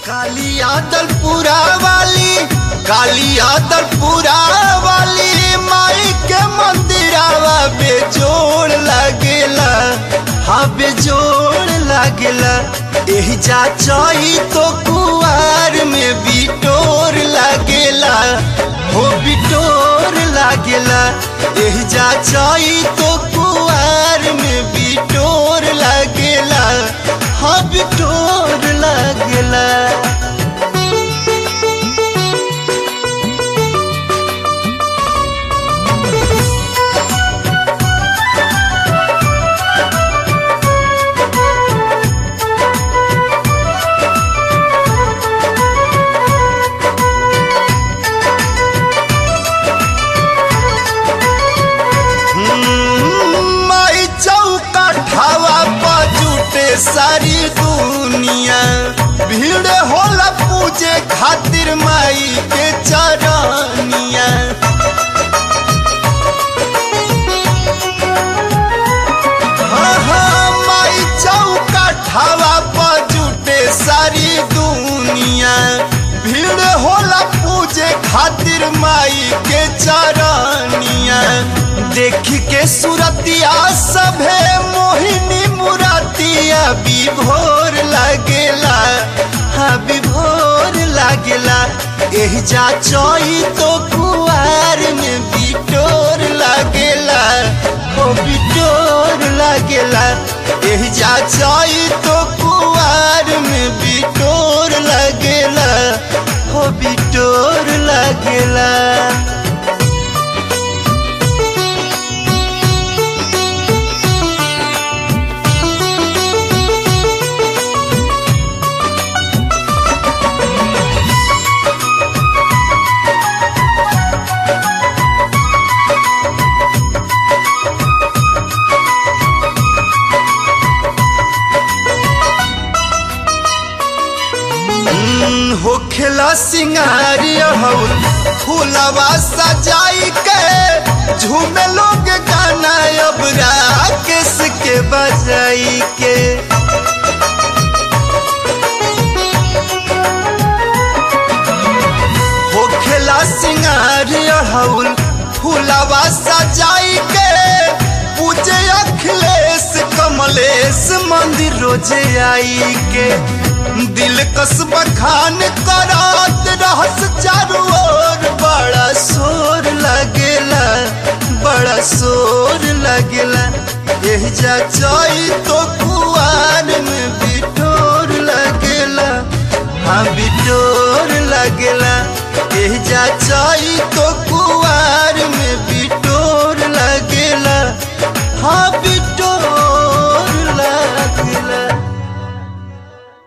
कालियादलपुरा वाली माई के मंदिरावा बेजोड़ लागेला। हाँ बेजोड़ लागेला। एही जा चई तो कुआर में बिटोर लागेला। हो बिटोर लागेला। एही जा चई तो कुआर में बिटोर लागेला। हाँ बिटोर लागेला। सारी दुनिया भीड़ होला पूजे खातिर माई के चरनिया। हाँ माई चौका ठावा पर जुटे सारी दुनिया भीड़ होला पूजे खातिर माई के चरनिया। देख के सूरतिया सभे मोहिनी मुरातिया विभोर लागेला। हाँ विभोर लागेला। एही जा चई तो कुआर में बिटोर लागेला। हो बिटोर लागेला। एही जा चई तो कुआर में बिटोर लागेला। हो बिटोर लागेला। होखेला सिंगारी हौल फूलवा सजाई के झूमे लोग गाना अब राकेश के बजाई के। होखेला सिंगारी हौल फूलवा सजाई के पूजे अखिलेश कमलेश मंदिर रोजे आई के। दिल कसबा खान करात रहस चारों ओर बड़ा शोर लगेला। बड़ा शोर लगेला। एही जा चई तो कुआर में बिटोर लगेला। हाँ बिटोर लगेला।